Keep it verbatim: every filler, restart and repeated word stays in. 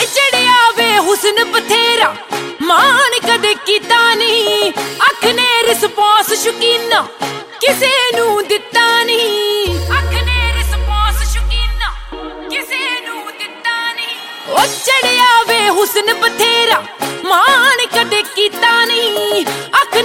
चढ़िया वे हुस्न बथेरा मान कदे कीता नहीं अख ने रिस्पॉन्स शौकीना किसे नू दिता नहीं अख ने रिस्पॉन्स शौकीना किसे नू दिता नहीं ओ चढ़िया वे हुस्न बथेरा मान कदे कीता नहीं अख